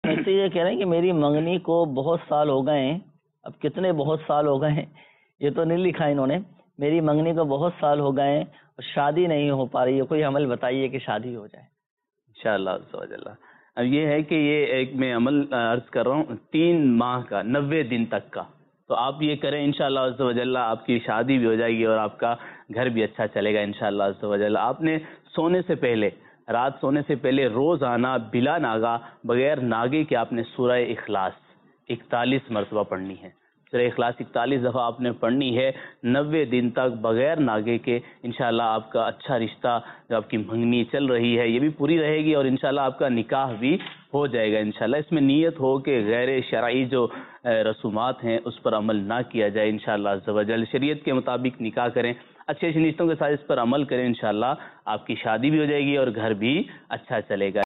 ایسے یہ کہہ رہے ہیں کہ میری منگنی کو بہت سال ہو گئے ہیں. اب کتنے بہت سال ہو گئے ہیں یہ تو نہیں لکھا انہوں نے. میری منگنی کو بہت سال ہو گئے ہیں اور شادی نہیں ہو پا رہی ہے. کوئی عمل بتائیے کہ شادی ہو جائے. انشاءاللہ عز و جل. اب یہ ہے کہ یہ ایک میں عمل عرض کر رہا ہوں 3 ماہ کا 90 دن تک کا. تو آپ یہ کریں انشاءاللہ عز و جل، آپ کی شادی بھی ہو جائے گی اور آپ کا گھر بھی اچھا چلے گا انشاءاللہ عز و جل. آپ نے سونے سے پہلے، رات سونے سے پہلے روزانہ بلا ناگا، بغیر ناگے کے آپ نے سورہ اخلاص 41 مرتبہ پڑھنی ہے. سورہ اخلاص 41 دفعہ آپ نے پڑھنی ہے 90 دن تک بغیر ناگے کے. انشاءاللہ آپ کا اچھا رشتہ، جو آپ کی منگنی چل رہی ہے، یہ بھی پوری رہے گی اور انشاءاللہ آپ کا نکاح بھی ہو جائے گا انشاءاللہ. اس میں نیت ہو کہ غیر شرعی جو رسومات ہیں اس پر عمل نہ کیا جائے انشاءاللہ عز و جل. شریعت کے مطابق نکاح کریں، اچھے رشتوں کے ساتھ اس پر عمل کریں، انشاءاللہ آپ کی شادی بھی ہو جائے گی اور گھر بھی اچھا چلے گا.